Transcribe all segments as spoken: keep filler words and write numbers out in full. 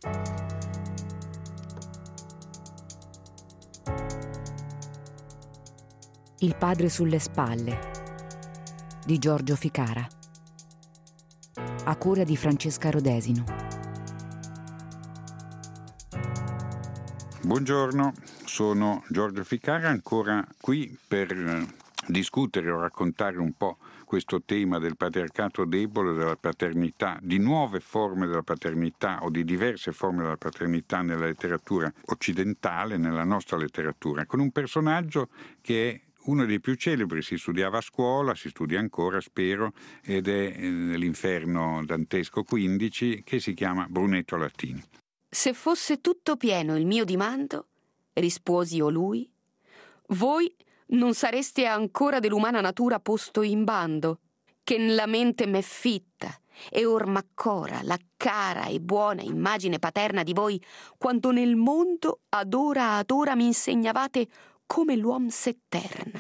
Il padre sulle spalle di Giorgio Ficara, a cura di Francesca Rodesino. Buongiorno, sono Giorgio Ficara, ancora qui per discutere o raccontare un po' questo tema del patriarcato debole, della paternità, di nuove forme della paternità o di diverse forme della paternità nella letteratura occidentale, nella nostra letteratura, con un personaggio che è uno dei più celebri. Si studiava a scuola, si studia ancora, spero, ed è nell'Inferno dantesco quindici, che si chiama Brunetto Latini. Se fosse tutto pieno il mio dimando, risposi io lui, voi non sareste ancora dell'umana natura posto in bando, che nella mente m'è fitta, e or m'accora la cara e buona immagine paterna di voi, quando nel mondo ad ora ad ora mi insegnavate come l'uom s'etterna.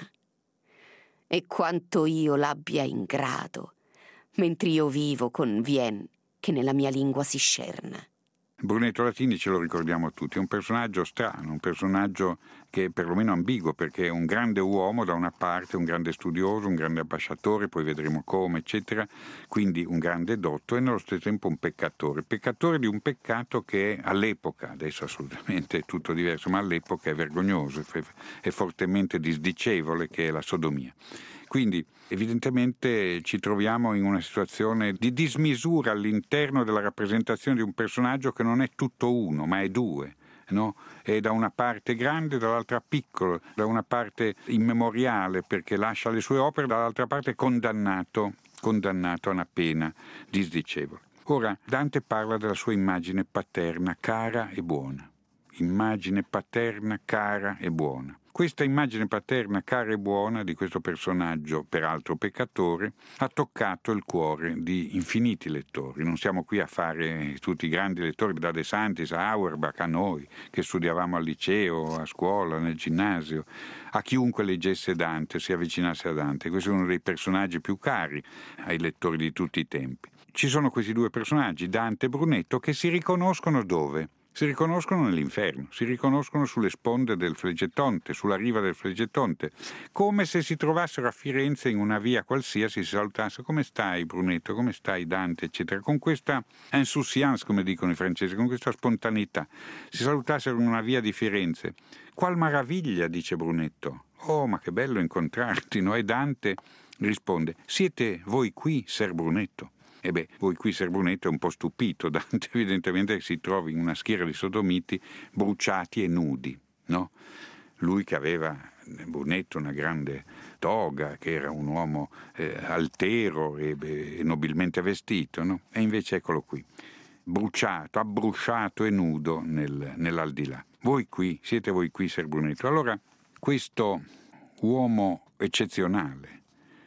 E quanto io l'abbia in grado, mentre io vivo convien che nella mia lingua si scerna. Brunetto Latini ce lo ricordiamo tutti, è un personaggio strano, un personaggio che è perlomeno ambiguo, perché è un grande uomo da una parte, un grande studioso, un grande ambasciatore, poi vedremo come, eccetera, quindi un grande dotto, e nello stesso tempo un peccatore, peccatore di un peccato che all'epoca, adesso assolutamente è tutto diverso, ma all'epoca è vergognoso, è fortemente disdicevole, che è la sodomia. Quindi evidentemente ci troviamo in una situazione di dismisura all'interno della rappresentazione di un personaggio che non è tutto uno, ma è due, no? È da una parte grande, dall'altra piccolo, da una parte immemoriale perché lascia le sue opere, dall'altra parte condannato, condannato a una pena disdicevole. Ora, Dante parla della sua immagine paterna, cara e buona. Immagine paterna, cara e buona. Questa immagine paterna, cara e buona di questo personaggio, peraltro peccatore, ha toccato il cuore di infiniti lettori. Non siamo qui a fare tutti i grandi lettori, da De Santis a Auerbach, a noi che studiavamo al liceo, a scuola, nel ginnasio, a chiunque leggesse Dante, si avvicinasse a Dante. Questo è uno dei personaggi più cari ai lettori di tutti i tempi. Ci sono questi due personaggi, Dante e Brunetto, che si riconoscono dove? Si riconoscono nell'inferno, si riconoscono sulle sponde del Flegetonte, sulla riva del Flegetonte, come se si trovassero a Firenze in una via qualsiasi, si salutassero: come stai Brunetto, come stai Dante, eccetera, con questa insouciance, come dicono i francesi, con questa spontaneità, si salutassero in una via di Firenze. Qual maraviglia, dice Brunetto, oh ma che bello incontrarti, no? E Dante risponde: siete voi qui, Ser Brunetto? E beh, voi qui, Ser Brunetto, è un po' stupito. Dante evidentemente si trova in una schiera di sodomiti bruciati e nudi, no? Lui che aveva, Brunetto, una grande toga, che era un uomo eh, altero e, e nobilmente vestito, no? E invece eccolo qui, bruciato, abbrusciato e nudo nel, nell'aldilà. Voi qui, siete voi qui, Ser Brunetto. Allora, questo uomo eccezionale,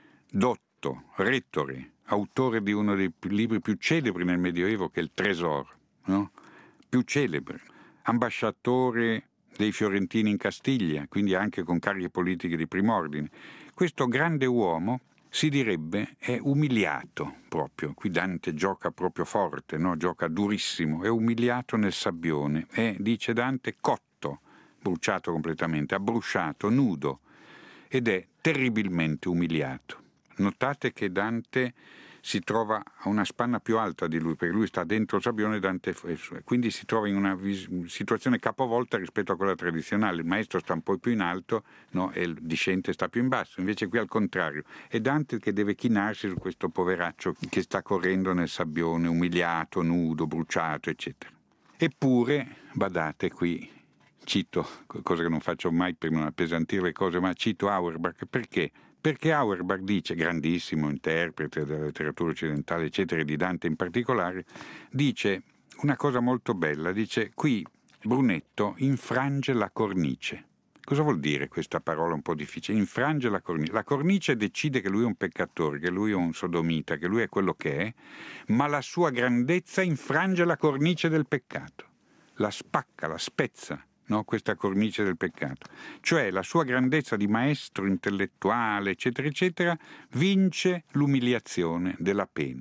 dotto, rettore, autore di uno dei libri più celebri nel Medioevo, che è il Tresor, no? Più celebre, ambasciatore dei fiorentini in Castiglia, quindi anche con cariche politiche di prim'ordine. Questo grande uomo, si direbbe, è umiliato proprio. Qui Dante gioca proprio forte, no? Gioca durissimo, è umiliato nel sabbione, è, dice Dante, cotto, bruciato completamente, abbrusciato, nudo, ed è terribilmente umiliato. Notate che Dante si trova a una spanna più alta di lui, perché lui sta dentro il sabbione, Dante, quindi si trova in una situazione capovolta rispetto a quella tradizionale. Il maestro sta un po' più in alto, no? E il discente sta più in basso, invece qui al contrario. È Dante che deve chinarsi su questo poveraccio che sta correndo nel sabbione, umiliato, nudo, bruciato, eccetera. Eppure, badate qui, cito, cosa che non faccio mai per non appesantire le cose, ma cito Auerbach, perché? Perché Auerbach dice, grandissimo interprete della letteratura occidentale, eccetera, e di Dante in particolare, dice una cosa molto bella, dice: qui Brunetto infrange la cornice. Cosa vuol dire questa parola un po' difficile? Infrange la cornice. La cornice decide che lui è un peccatore, che lui è un sodomita, che lui è quello che è, ma la sua grandezza infrange la cornice del peccato, la spacca, la spezza. No, questa cornice del peccato, cioè la sua grandezza di maestro intellettuale, eccetera, eccetera, vince l'umiliazione della pena,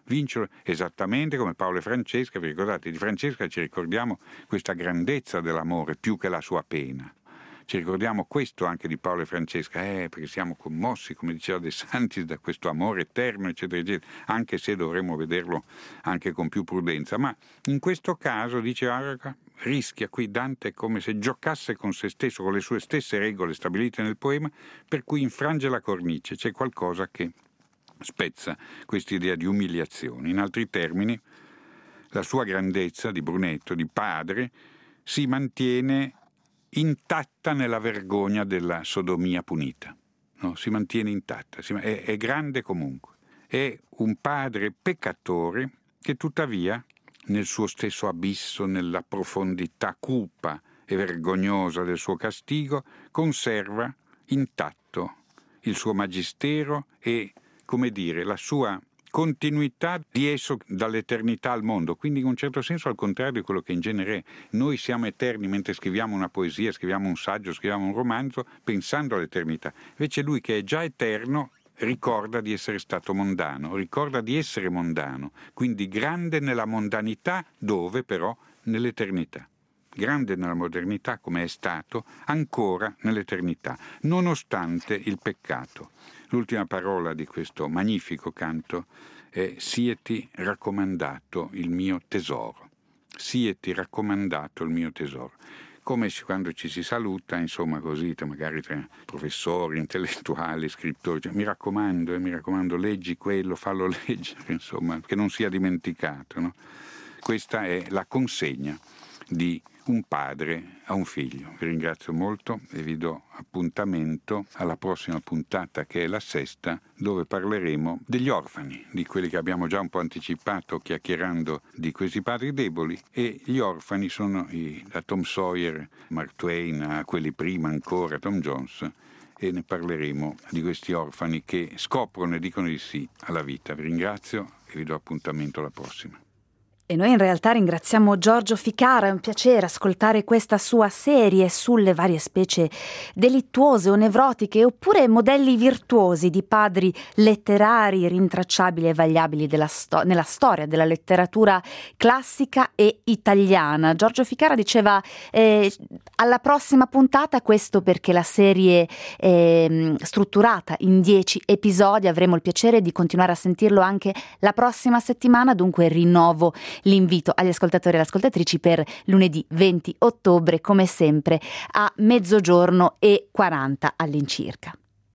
vincere, esattamente come Paolo e Francesca. Vi ricordate, di Francesca ci ricordiamo questa grandezza dell'amore più che la sua pena. Ci ricordiamo questo anche di Paolo e Francesca, eh, perché siamo commossi, come diceva De Santis, da questo amore eterno, eccetera, eccetera, anche se dovremmo vederlo anche con più prudenza. Ma in questo caso, dice Araca, rischia qui Dante come se giocasse con se stesso, con le sue stesse regole stabilite nel poema, per cui infrange la cornice. C'è qualcosa che spezza quest'idea di umiliazione. In altri termini, la sua grandezza di Brunetto, di padre, si mantiene intatta nella vergogna della sodomia punita, no? Si mantiene intatta, si, è, è grande comunque, è un padre peccatore che tuttavia nel suo stesso abisso, nella profondità cupa e vergognosa del suo castigo, conserva intatto il suo magistero e, come dire, la sua continuità di esso dall'eternità al mondo, quindi in un certo senso al contrario di quello che in genere è. Noi siamo eterni mentre scriviamo una poesia, scriviamo un saggio, scriviamo un romanzo, pensando all'eternità. Invece lui, che è già eterno, ricorda di essere stato mondano, ricorda di essere mondano, quindi grande nella mondanità, dove però nell'eternità. Grande nella modernità come è stato, ancora nell'eternità, nonostante il peccato. L'ultima parola di questo magnifico canto è sieti raccomandato il mio tesoro. Sieti raccomandato il mio tesoro. Come quando ci si saluta, insomma così, magari tra professori, intellettuali, scrittori, cioè, mi raccomando, eh, mi raccomando, leggi quello, fallo leggere, insomma, che non sia dimenticato, no? Questa è la consegna di un padre a un figlio. Vi ringrazio molto e vi do appuntamento alla prossima puntata, che è la sesta, dove parleremo degli orfani, di quelli che abbiamo già un po' anticipato chiacchierando di questi padri deboli, e gli orfani sono i, da Tom Sawyer, Mark Twain, a quelli prima ancora, Tom Jones, e ne parleremo di questi orfani che scoprono e dicono di sì alla vita. Vi ringrazio e vi do appuntamento alla prossima. E noi in realtà ringraziamo Giorgio Ficara, è un piacere ascoltare questa sua serie sulle varie specie delittuose o nevrotiche, oppure modelli virtuosi di padri letterari rintracciabili e vagliabili della sto- nella storia della letteratura classica e italiana. Giorgio Ficara diceva eh, alla prossima puntata, questo perché la serie è eh, strutturata in dieci episodi, avremo il piacere di continuare a sentirlo anche la prossima settimana, dunque rinnovo l'invito agli ascoltatori e alle ascoltatrici per lunedì venti ottobre, come sempre a mezzogiorno e quaranta all'incirca.